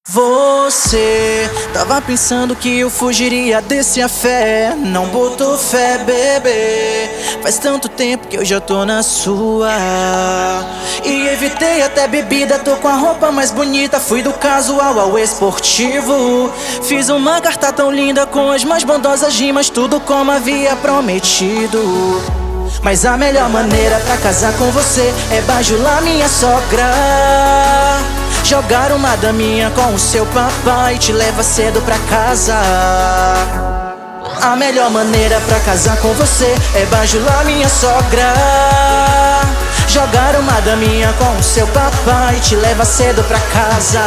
Você tava pensando que eu fugiria desse afé. Não botou fé, bebê. Faz tanto tempo que eu já tô na sua. E evitei até bebida, tô com a roupa mais bonita. Fui do casual ao esportivo. Fiz uma carta tão linda com as mais bondosas rimas, tudo como havia prometido. Mas a melhor maneira pra casar com você é bajular minha sogra, jogar uma daminha com o seu papai e te leva cedo pra casa. A melhor maneira pra casar com você é bajular minha sogra, jogar uma daminha com o seu papai e te leva cedo pra casa.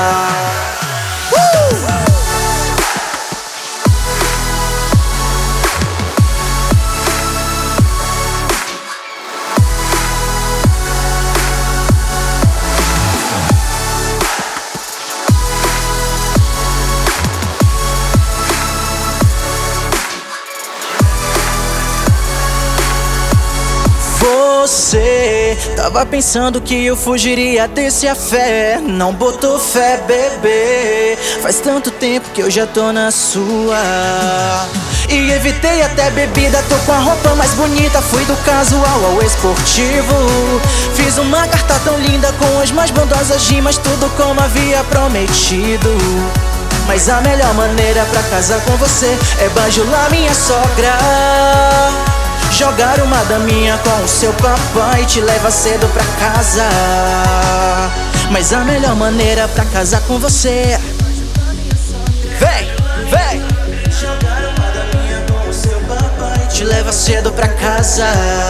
Você tava pensando que eu fugiria desse afé. Não botou fé, bebê. Faz tanto tempo que eu já tô na sua. E evitei até bebida, tô com a roupa mais bonita. Fui do casual ao esportivo. Fiz uma carta tão linda com as mais bondosas rimas, tudo como havia prometido. Mas a melhor maneira pra casar com você é bajular minha sogra, jogar uma daminha com o seu papai e te leva cedo pra casa. Mas a melhor maneira pra casar com você, vem, vem, jogar uma daminha com o seu papai e te leva cedo pra casa.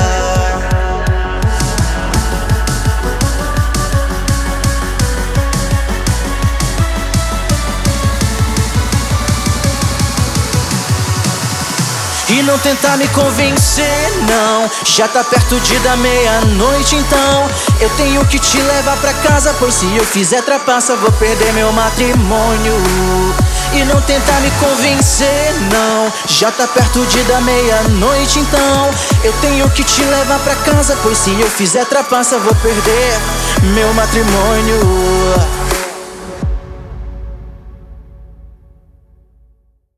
E não tentar me convencer, não. Já tá perto de dar meia-noite, então eu tenho que te levar pra casa, pois se eu fizer trapaça vou perder meu matrimônio. E não tentar me convencer, não. Já tá perto de dar meia-noite, então eu tenho que te levar pra casa, pois se eu fizer trapaça vou perder meu matrimônio.